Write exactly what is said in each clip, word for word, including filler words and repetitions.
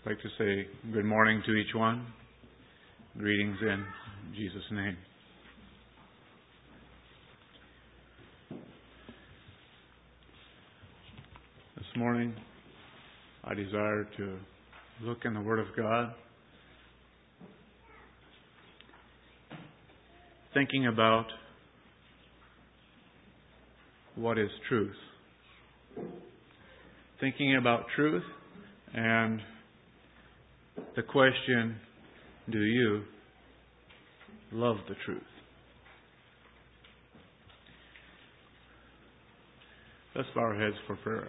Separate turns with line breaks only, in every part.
I'd like to say good morning to each one. Greetings in Jesus' name. This morning, I desire to look in the Word of God, thinking about what is truth. Thinking about truth and the question, do you love the truth? Let's bow our heads for prayer.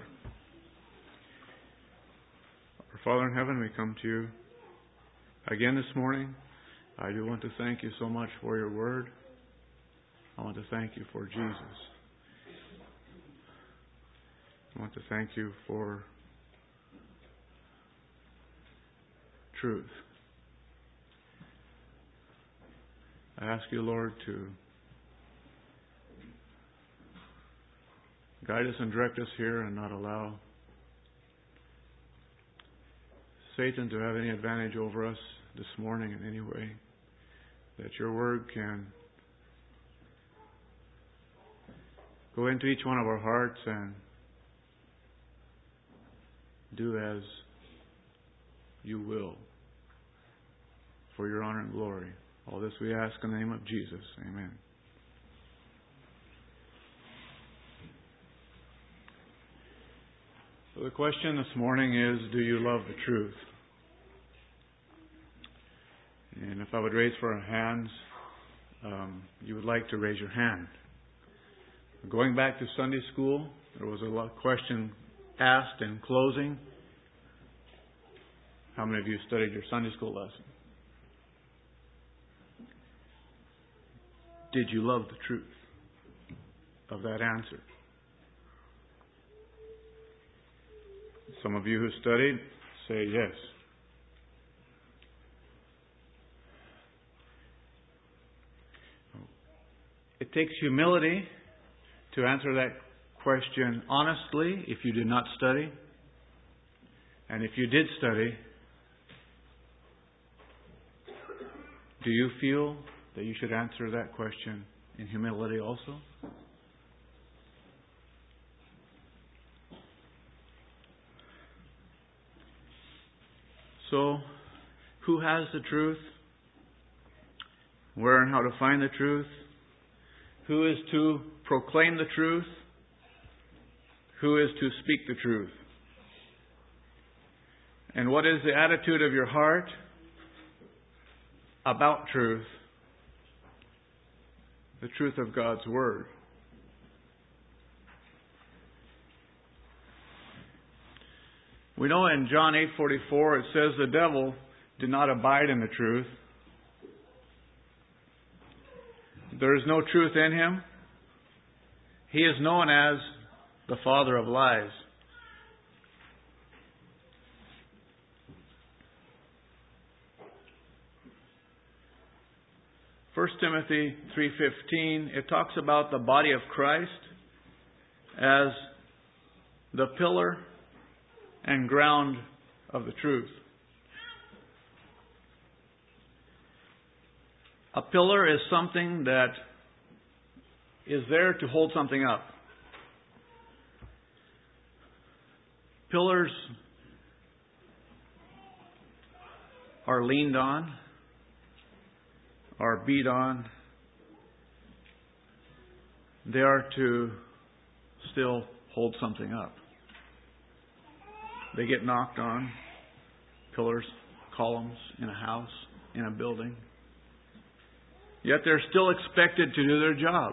Our Father in heaven, we come to you again this morning. I do want to thank you so much for your word. I want to thank you for Jesus. I want to thank you for truth. I ask you, Lord, to guide us and direct us here and not allow Satan to have any advantage over us this morning in any way. That your word can go into each one of our hearts and do as you will for your honor and glory. All this we ask in the name of Jesus. Amen. So the question this morning is, do you love the truth? And if I would raise for our hands, um, you would like to raise your hand. Going back to Sunday school, there was a lot of question asked in closing. How many of you studied your Sunday school lesson? Did you love the truth of that answer? Some of you who studied say yes. It takes humility to answer that question honestly if you did not study. And if you did study, do you feel that you should answer that question in humility also? So, who has the truth? Where and how to find the truth? Who is to proclaim the truth? Who is to speak the truth? And what is the attitude of your heart about truth? The truth of God's Word. We know in John eight forty-four it says the devil did not abide in the truth. There is no truth in him. He is known as the father of lies. First Timothy three fifteen, it talks about the body of Christ as the pillar and ground of the truth. A pillar is something that is there to hold something up. Pillars are leaned on, are beat on. They are to still hold something up. They get knocked on. Pillars, columns in a house, in a building. Yet they're still expected to do their job.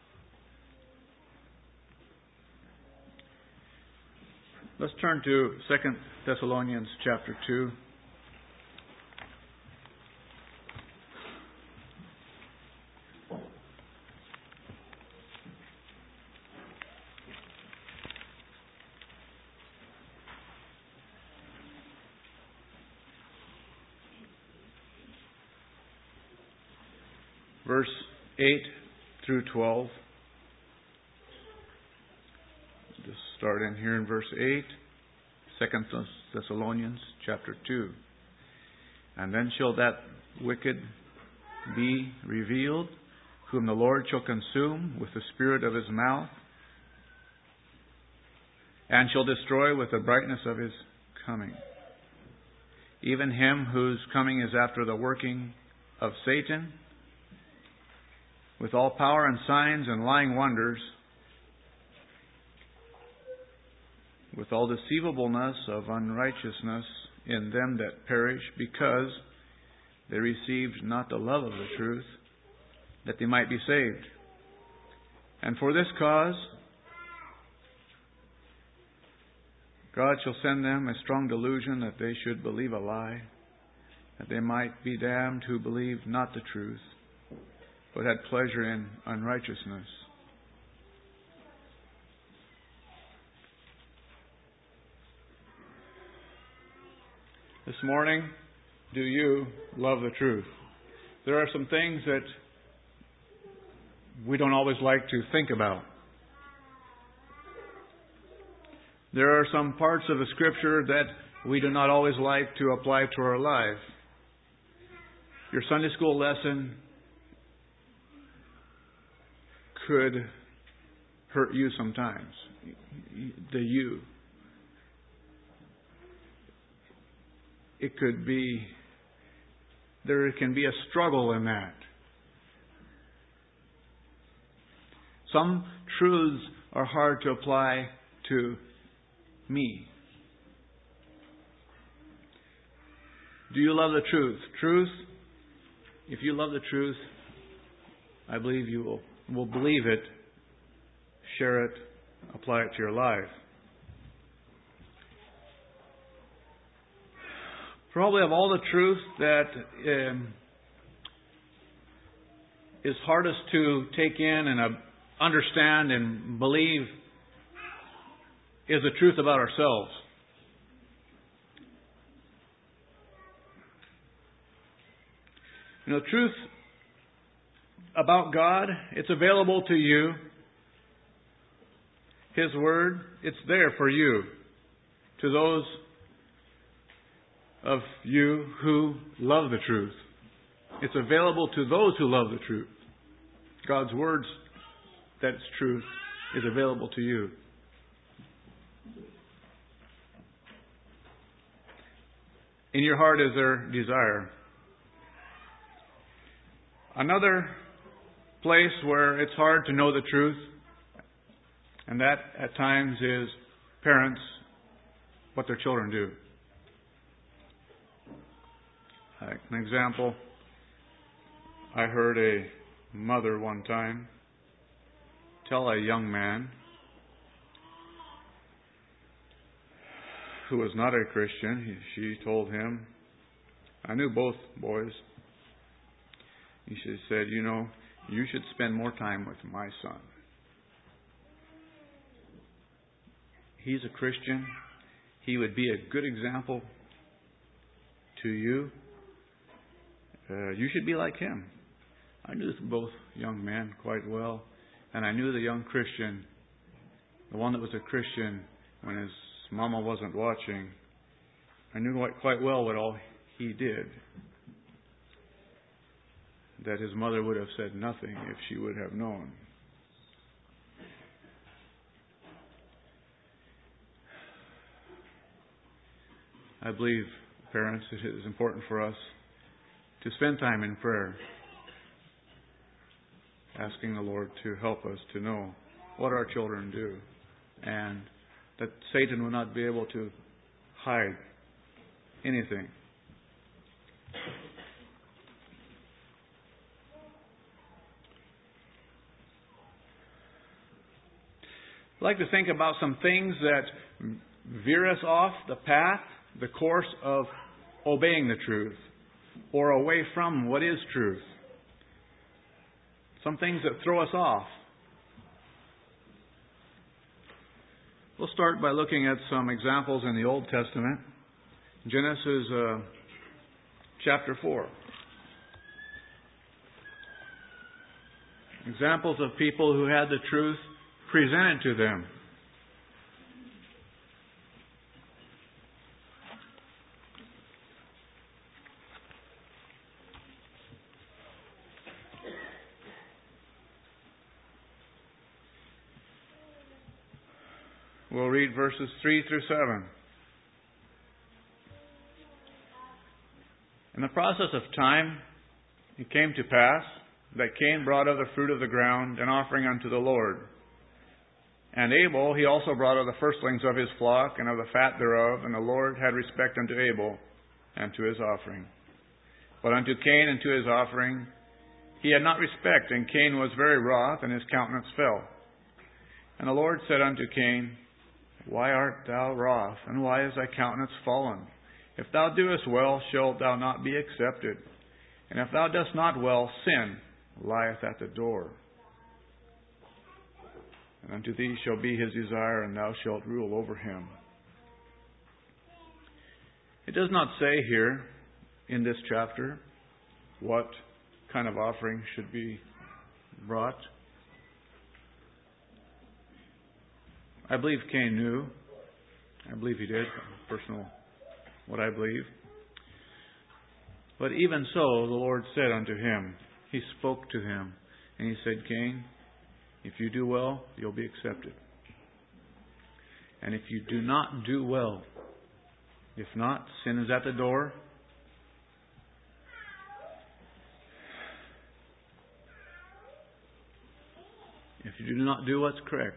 Let's turn to Second Thessalonians chapter two. Verse eight through twelve. Just start in here in verse eight. Second Thessalonians chapter two. And then shall that wicked be revealed, whom the Lord shall consume with the spirit of his mouth, and shall destroy with the brightness of his coming. Even him whose coming is after the working of Satan, with all power and signs and lying wonders, with all deceivableness of unrighteousness in them that perish, because they received not the love of the truth, that they might be saved. And for this cause God shall send them a strong delusion, that they should believe a lie, that they might be damned who believed not the truth, but had pleasure in unrighteousness. This morning, do you love the truth? There are some things that we don't always like to think about. There are some parts of the Scripture that we do not always like to apply to our life. Your Sunday school lesson could hurt you sometimes. The you. It could be, there can be a struggle in that. Some truths are hard to apply to me. Do you love the truth? Truth, if you love the truth, I believe you will, will believe it, share it, apply it to your life. Probably of all the truth that um, is hardest to take in and uh, understand and believe is the truth about ourselves. You know, the truth about God, it's available to you. His Word, it's there for you. To those of you who love the truth. It's available to those who love the truth. God's Word, that's truth, is available to you. In your heart is there desire. Another place where it's hard to know the truth, and that at times is parents, what their children do. Like an example, I heard a mother one time tell a young man who was not a Christian, she told him, I knew both boys. She said, you know, you should spend more time with my son. He's a Christian. He would be a good example to you. Uh, you should be like him. I knew both young men quite well. And I knew the young Christian, the one that was a Christian when his mama wasn't watching. I knew quite, quite well what all he did. That his mother would have said nothing if she would have known. I believe, parents, it is important for us to spend time in prayer, asking the Lord to help us to know what our children do, and that Satan will not be able to hide anything. I'd like to think about some things that veer us off the path, the course of obeying the truth, or away from what is truth. Some things that throw us off. We'll start by looking at some examples in the Old Testament. Genesis uh, chapter four. Examples of people who had the truth presented to them. We'll read verses three through seven. In the process of time, it came to pass that Cain brought of the fruit of the ground an offering unto the Lord. And Abel, he also brought of the firstlings of his flock and of the fat thereof, and the Lord had respect unto Abel and to his offering. But unto Cain and to his offering he had not respect, and Cain was very wroth, and his countenance fell. And the Lord said unto Cain, Why art thou wroth, and why is thy countenance fallen? If thou doest well, shalt thou not be accepted. And if thou dost not well, sin lieth at the door. And unto thee shall be his desire, and thou shalt rule over him. It does not say here in this chapter what kind of offering should be brought. I believe Cain knew. I believe he did. Personal, what I believe. But even so, the Lord said unto him, He spoke to him, and He said, Cain, if you do well, you'll be accepted. And if you do not do well, if not, sin is at the door. If you do not do what's correct,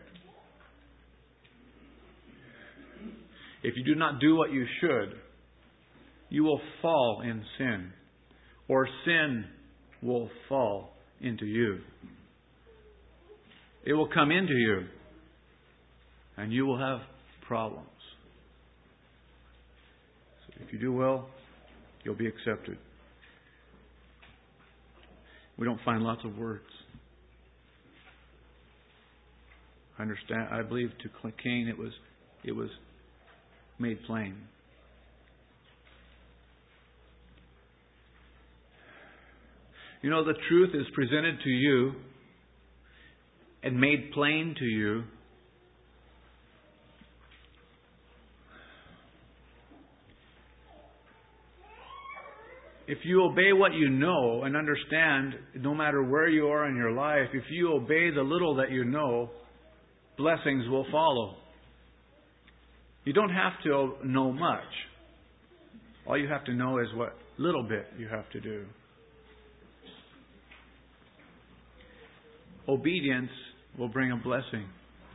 if you do not do what you should, you will fall in sin, or sin will fall into you. It will come into you, and you will have problems. So if you do well, you'll be accepted. We don't find lots of words. I understand. I believe to Cain it was it was made plain. You know, the truth is presented to you and made plain to you. If you obey what you know and understand, no matter where you are in your life, if you obey the little that you know, blessings will follow. You don't have to know much. All you have to know is what little bit you have to do. Obedience will bring a blessing.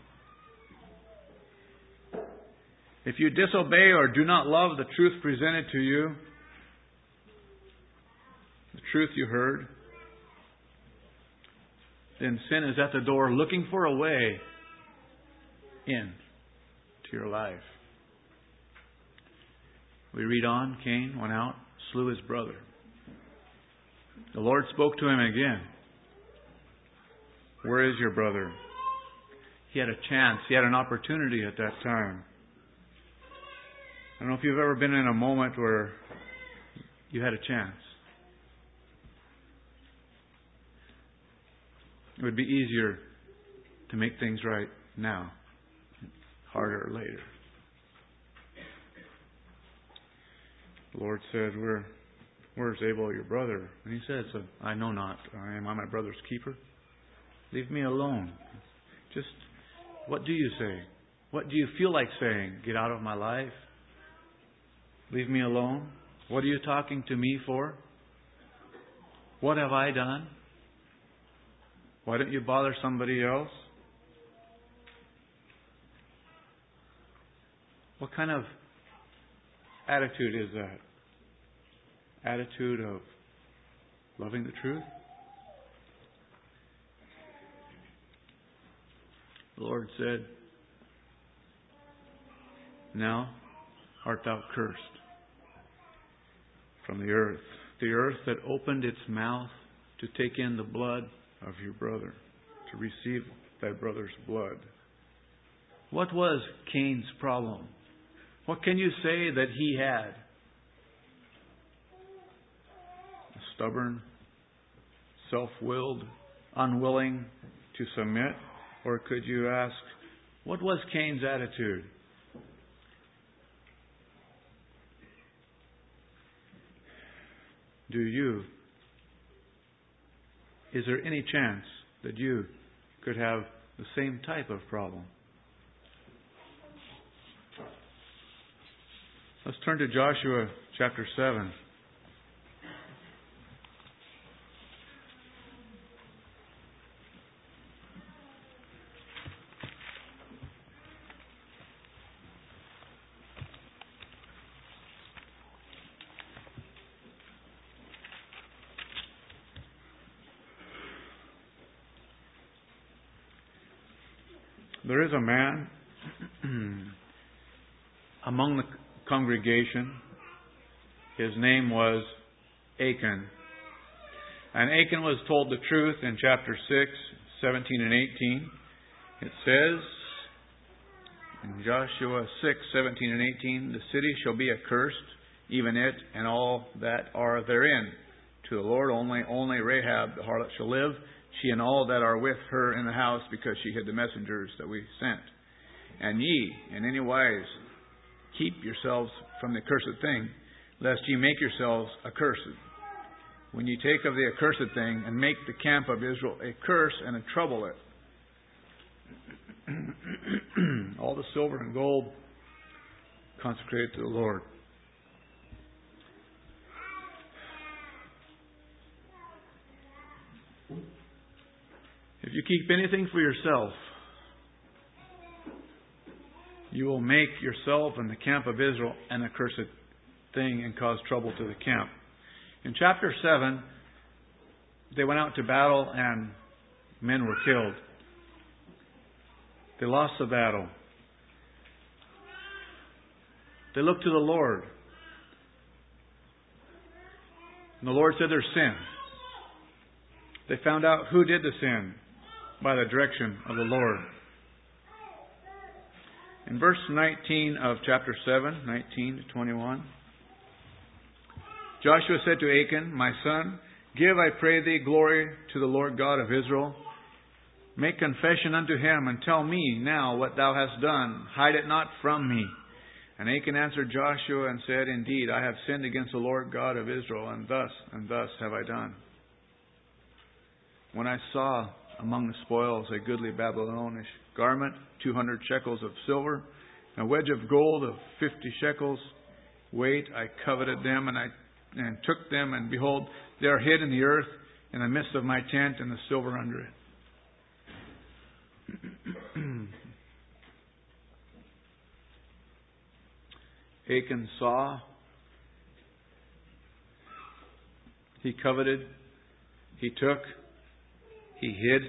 If you disobey or do not love the truth presented to you, the truth you heard, then sin is at the door looking for a way in to your life. We read on, Cain went out, slew his brother. The Lord spoke to him again. Where is your brother? He had a chance. He had an opportunity at that time. I don't know if you've ever been in a moment where you had a chance. It would be easier to make things right now, harder later. The Lord said, Where, where's Abel, your brother? And he said, so, I know not. Am I my brother's keeper? Leave me alone. Just, what do you say? What do you feel like saying? Get out of my life? Leave me alone? What are you talking to me for? What have I done? Why don't you bother somebody else? What kind of attitude is that? Attitude of loving the truth? The Lord said, Now art thou cursed from the earth, the earth that opened its mouth to take in the blood of your brother, to receive thy brother's blood. What was Cain's problem? What can you say that he had? A stubborn, self-willed, unwilling to submit? Or could you ask, what was Cain's attitude? Do you, is there any chance that you could have the same type of problem? Let's turn to Joshua chapter seven. There is a man among the congregation. His name was Achan. And Achan was told the truth in chapter six, seventeen and eighteen. It says in Joshua six, seventeen and eighteen, the city shall be accursed, even it and all that are therein. To the Lord only, only Rahab the harlot shall live, she and all that are with her in the house, because she hid the messengers that we sent. And ye, in any wise, keep yourselves from the accursed thing, lest ye make yourselves accursed. When ye take of the accursed thing, and make the camp of Israel a curse and a trouble it. All the silver and gold consecrated to the Lord. If you keep anything for yourself, you will make yourself and the camp of Israel an accursed thing and cause trouble to the camp. In chapter seven, they went out to battle and men were killed. They lost the battle. They looked to the Lord. And the Lord said there's sin. They found out who did the sin by the direction of the Lord. In verse nineteen of chapter seven, nineteen to twenty-one, Joshua said to Achan, my son, give, I pray thee, glory to the Lord God of Israel. Make confession unto him, and tell me now what thou hast done. Hide it not from me. And Achan answered Joshua and said, indeed, I have sinned against the Lord God of Israel, and thus and thus have I done. When I saw among the spoils a goodly Babylonish garment, two hundred shekels of silver, and a wedge of gold of fifty shekels weight, I coveted them, and I and took them, and behold, they are hid in the earth, in the midst of my tent, and the silver under it. Achan saw, he coveted, he took, he hid.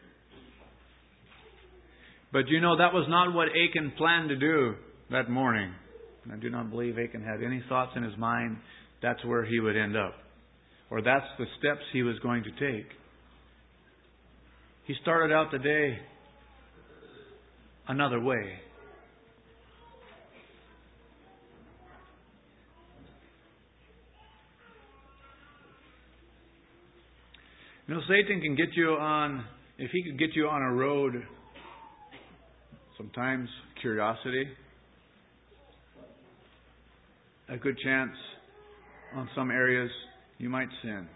But you know, that was not what Achan planned to do that morning. And I do not believe Achan had any thoughts in his mind that's where he would end up, or that's the steps he was going to take. He started out the day another way. You know, Satan can get you on, if he could get you on a road, sometimes curiosity, a good chance on some areas you might sin.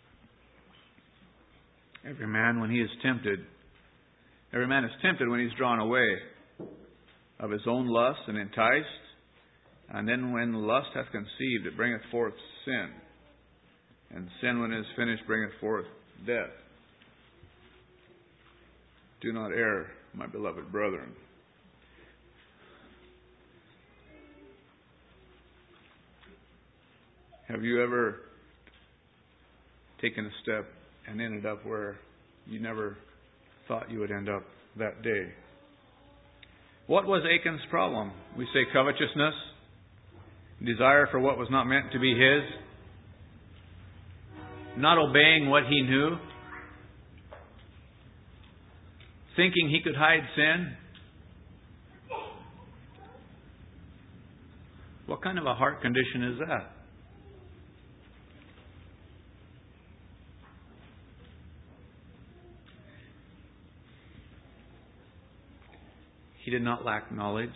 Every man, when he is tempted, every man is tempted when he's drawn away of his own lust and enticed. And then when lust hath conceived, it bringeth forth sin. And sin, when it is finished, bringeth forth death. Do not err, my beloved brethren. Have you ever taken a step and ended up where you never thought you would end up that day? What was Achan's problem? We say covetousness, desire for what was not meant to be his, not obeying what he knew, thinking he could hide sin. What kind of a heart condition is that? He did not lack knowledge.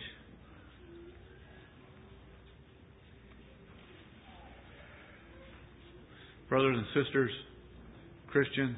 Brothers and sisters, Christians,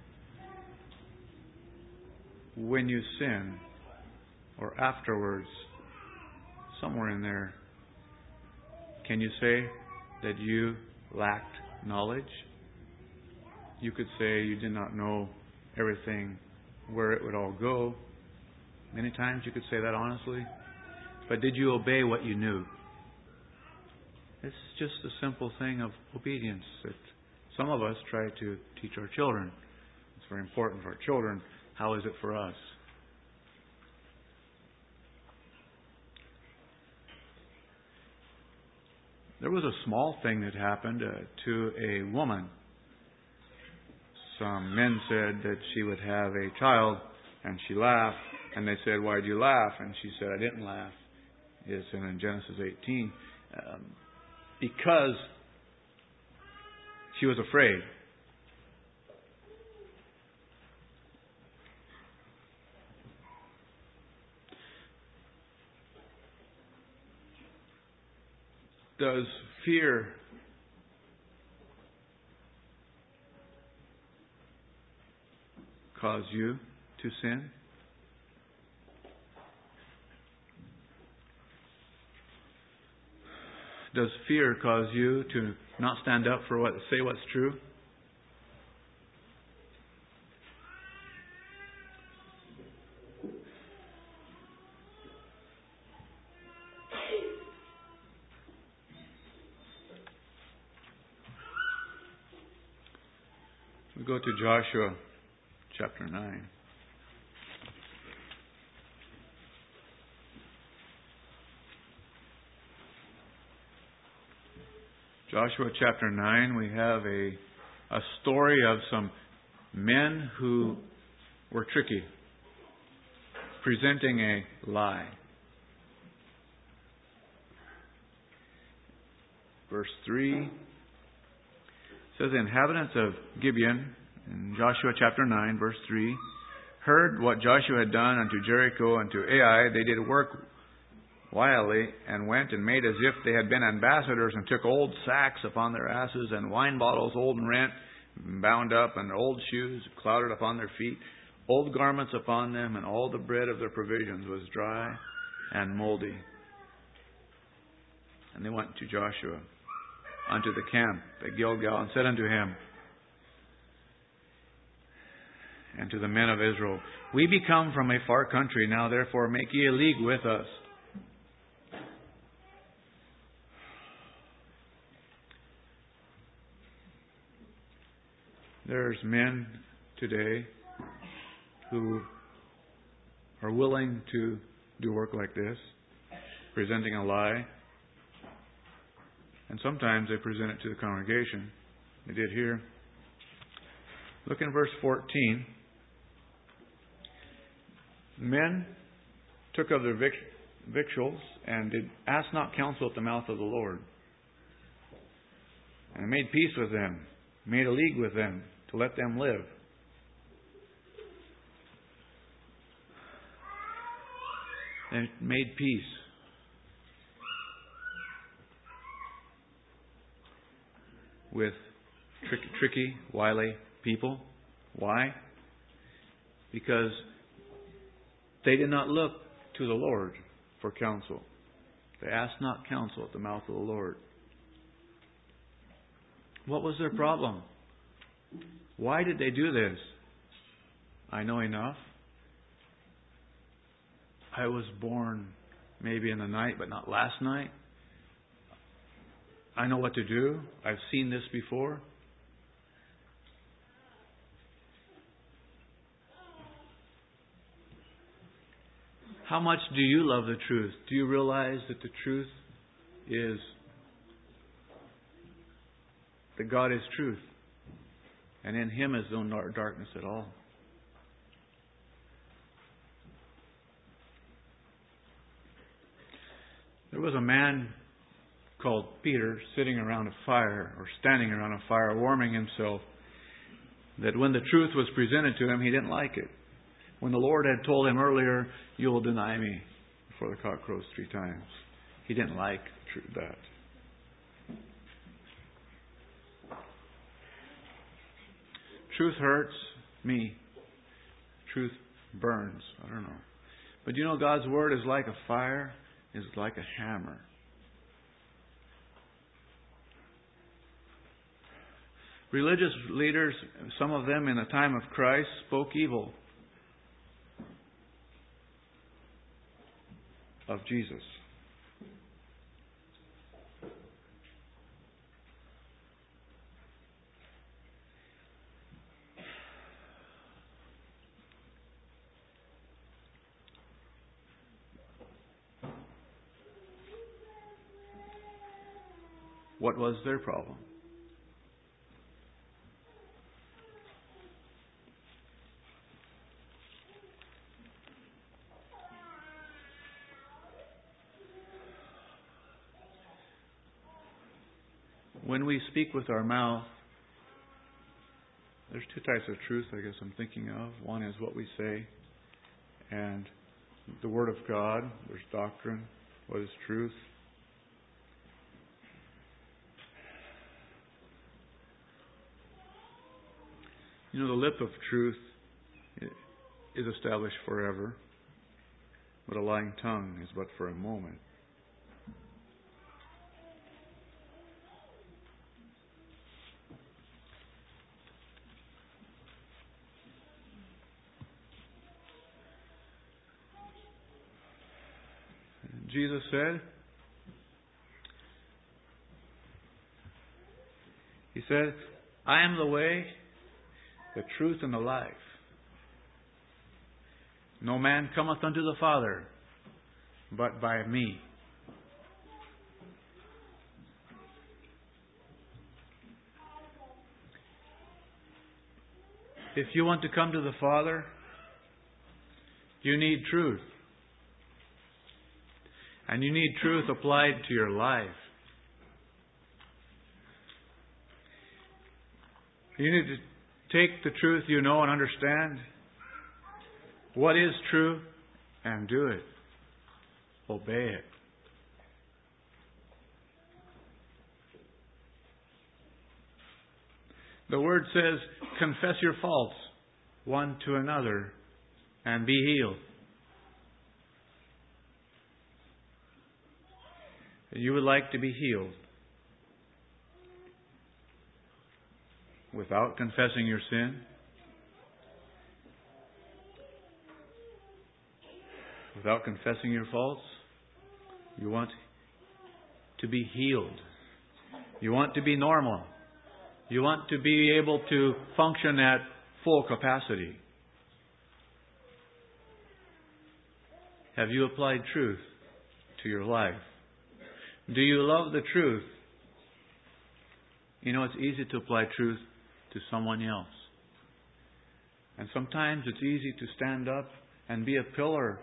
when you sin, or afterwards, somewhere in there, Can you say that you lacked knowledge? You could say you did not know everything, where it would all go. Many times you could say that honestly. But did you obey what you knew? It's just a simple thing of obedience that some of us try to teach our children. It's very important for our children. How is it for us? There was a small thing that happened uh, to a woman. Some men said that she would have a child, and she laughed. And they said, "Why did you laugh?" And she said, "I didn't laugh." It's in Genesis eighteen. Um, because she was afraid. Does fear cause you to sin? Does fear cause you to not stand up for what, say what's true? We go to Joshua chapter nine. Joshua chapter nine, we have a, a story of some men who were tricky, presenting a lie. Verse three says, "The inhabitants of Gibeon," in Joshua chapter nine, verse three, "heard what Joshua had done unto Jericho and to Ai. They did work wily, and went and made as if they had been ambassadors, and took old sacks upon their asses, and wine bottles old and rent, bound up, and old shoes clouded upon their feet, old garments upon them, and all the bread of their provisions was dry and moldy. And they went to Joshua unto the camp at Gilgal, and said unto him, and to the men of Israel, We be come from a far country, now therefore make ye a league with us. There's men today who are willing to do work like this, presenting a lie. And sometimes they present it to the congregation. They did here. Look in verse fourteen. Men took of their vic- victuals and did ask not counsel at the mouth of the Lord. And made peace with them, made a league with them, to let them live. And made peace. With tricky, tricky, wily people. Why? Because they did not look to the Lord for counsel. They asked not counsel at the mouth of the Lord. What was their problem? Why did they do this? I know enough. I was born maybe in the night, but not last night. I know what to do. I've seen this before. How much do you love the truth? Do you realize that the truth is that God is truth, and in Him is no darkness at all? There was a man called Peter sitting around a fire, or standing around a fire, warming himself, that when the truth was presented to him, he didn't like it. When the Lord had told him earlier, you will deny me before the cock crows three times, he didn't like that. Truth hurts me. Truth burns. I don't know. But you know, God's Word is like a fire, is like a hammer. Religious leaders, some of them in the time of Christ, spoke evil of Jesus. What was their problem? When we speak with our mouth, there's two types of truth I guess I'm thinking of. One is what we say, and the Word of God. There's doctrine. What is truth? You know, the lip of truth is established forever, but a lying tongue is but for a moment. Jesus said, He said, I am the way, the truth, and the life. No man cometh unto the Father but by me. If you want to come to the Father, you need truth. And you need truth applied to your life. You need to take the truth you know and understand what is true and do it. Obey it. The Word says, confess your faults one to another and be healed. You would like to be healed without confessing your sin, without confessing your faults. You want to be healed. You want to be normal. You want to be able to function at full capacity. Have you applied truth to your life? Do you love the truth? You know, it's easy to apply truth to someone else. And sometimes it's easy to stand up and be a pillar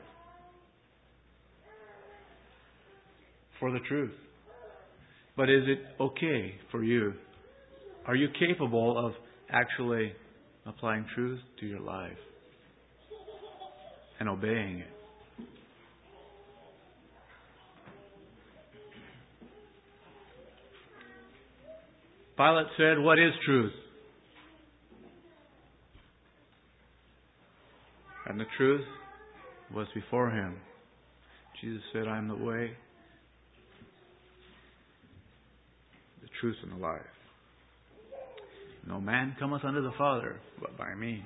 for the truth. But is it okay for you? Are you capable of actually applying truth to your life and obeying it? Pilate said, what is truth? And the truth was before him. Jesus said, I am the way, the truth, and the life. No man cometh unto the Father but by me.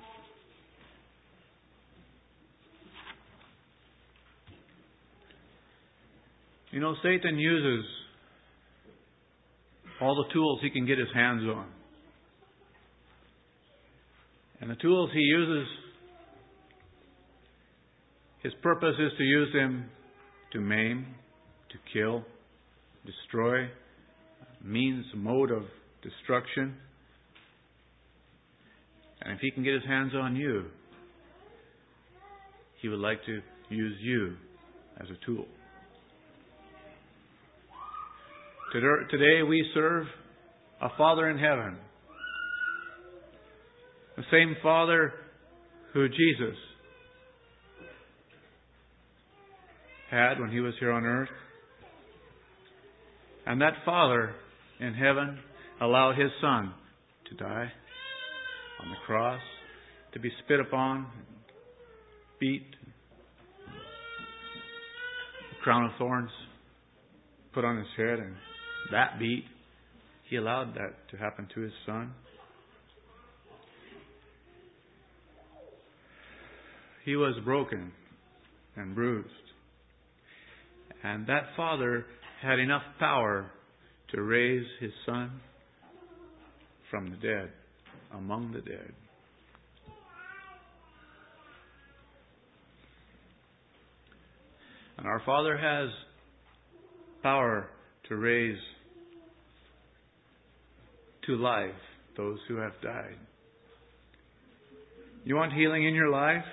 You know, Satan uses all the tools he can get his hands on. And the tools he uses, his purpose is to use them to maim, to kill, destroy, means, mode of destruction. And if he can get his hands on you, he would like to use you as a tool. Today we serve a Father in heaven. The same Father who Jesus had when He was here on earth. And that Father in heaven allowed His Son to die on the cross, to be spit upon, beat, a crown of thorns put on His head, and that beat, He allowed that to happen to His Son. He was broken and bruised. And that Father had enough power to raise His Son from the dead, among the dead. And our Father has power to raise to life those who have died. You want healing in your life?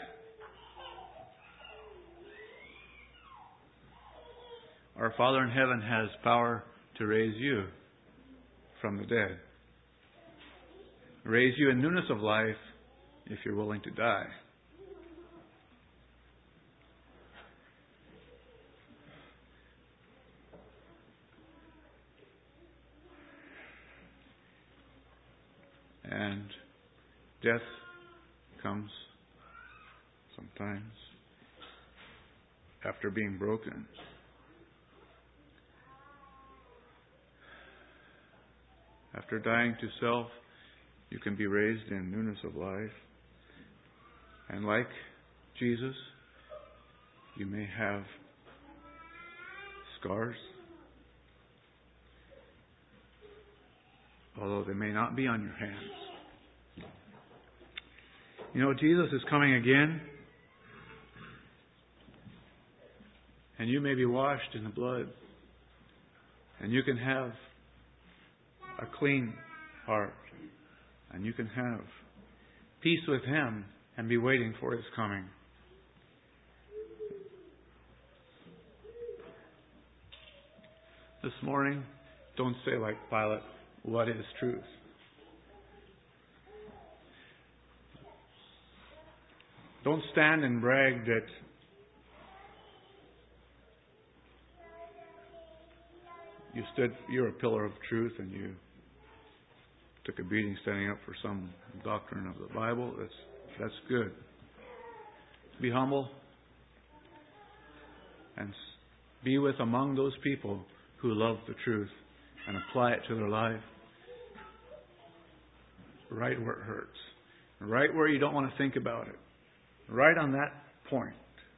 Our Father in heaven has power to raise you from the dead. Raise you in newness of life if you're willing to die. And death comes sometimes after being broken. After dying to self, you can be raised in newness of life. And like Jesus, you may have scars, although they may not be on your hands. You know, Jesus is coming again, and you may be washed in the blood, and you can have a clean heart, and you can have peace with Him and be waiting for His coming. This morning, don't say like Pilate, "What is truth?" Don't stand and brag that you stood, you're a pillar of truth and you took a beating standing up for some doctrine of the Bible. That's that's good. Be humble and be with among those people who love the truth and apply it to their life right where it hurts, right where you don't want to think about it, right on that point.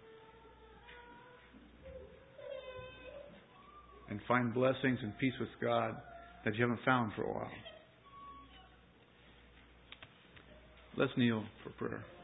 And find blessings and peace with God that you haven't found for a while. Let's kneel for prayer.